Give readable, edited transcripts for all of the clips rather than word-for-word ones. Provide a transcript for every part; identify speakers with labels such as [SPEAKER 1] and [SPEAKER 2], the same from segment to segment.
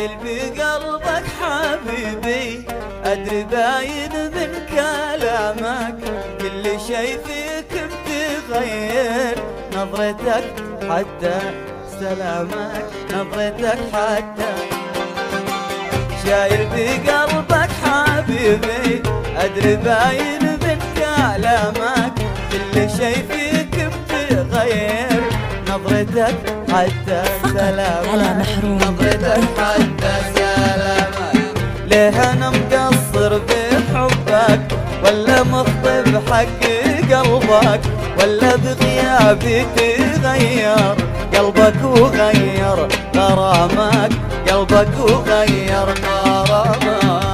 [SPEAKER 1] شايل بقلبك حبيبي، أدري باين من كلامك كل شي فيك بتغير، نظرتك حتى سلامك، نظرتك حتى. شايل بقلبك حبيبي، أدري باين من كلامك كل شي فيك بتغير، نظرتك حتى سلامك، نظرتك حتى سلامك. ليه أنا مقصر بحبك ولا مخطي بحق قلبك، ولا بغيابي تغير قلبك وغير غرامك، قلبك وغير غرامك.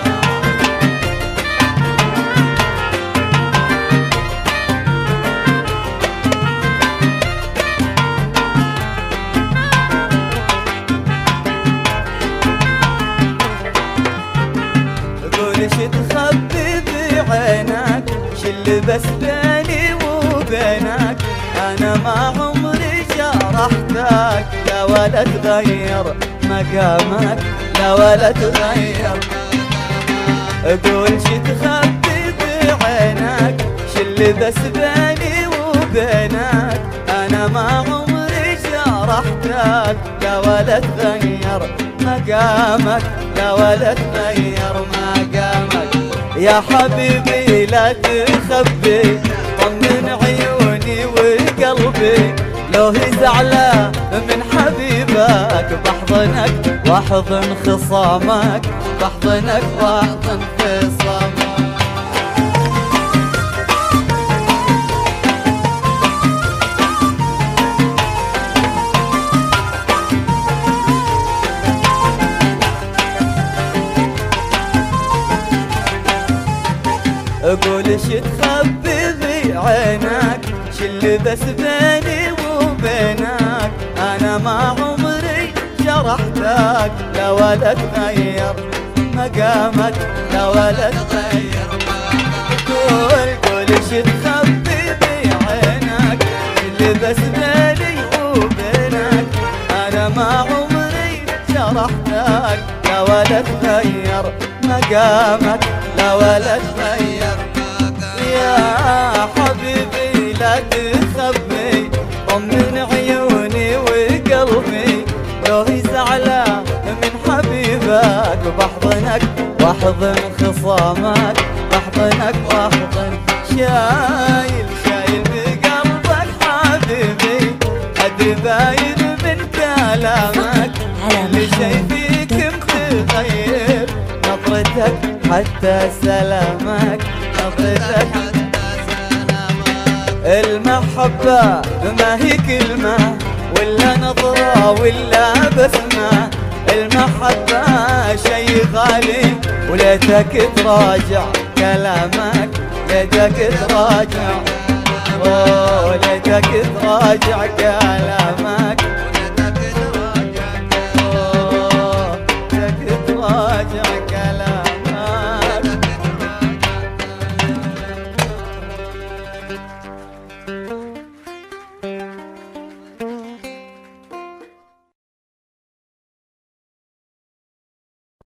[SPEAKER 1] قول شي تخبي بعينك، شل بس بيني وبينك، أنا ما عمري جرحتك لا ولا تغير مقامك، لا ولا تغير. قول شي تخبي بعينك، شل بس بيني وبينك، أنا ما عمري جرحتك لا ولا تغير مقامك، لا ولا تغير مقامك. يا حبيبي لا تخبي، طمن عيوني وقلبي، لو هي زعلة من حبيبك بحضنك واحضن خصامك، بحضنك واحضن خصامك. قول شي تخبي بعينك، شل بس بيني وبينك، أنا ما عمري جرحتك لا ولا تغير مقامك، لا ولا تغير مقامك. قول شي تخبي بعينك، شل بس بيني وبينك، أنا ما عمري جرحتك لا ولا تغير مقامك، لا ولا تغير. يا حبيبي لا تخبي، طمن عيوني وقلبي، لو هي زعلة من حبيبك بحضنك واحضن خصامك، بحضنك واحضن. شايل بقلبك حبيبي، أدري باين من كلامك كل شي فيك متغير، نظرتك حتى سلامك، نظرتك حتى سلامك. المحبة ما هي كلمة ولا نظرة ولا بسمة، المحبة شي غالي وليتك تراجع كلامك، ليتك تراجع، ليتك تراجع كلامك،